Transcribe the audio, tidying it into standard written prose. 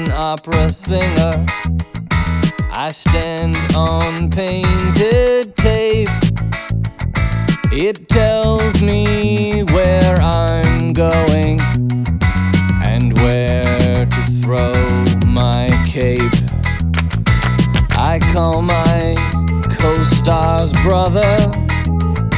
an opera singer. I stand on painted tape. It tells me where I'm going and where to throw my cape. I call my co-star's brother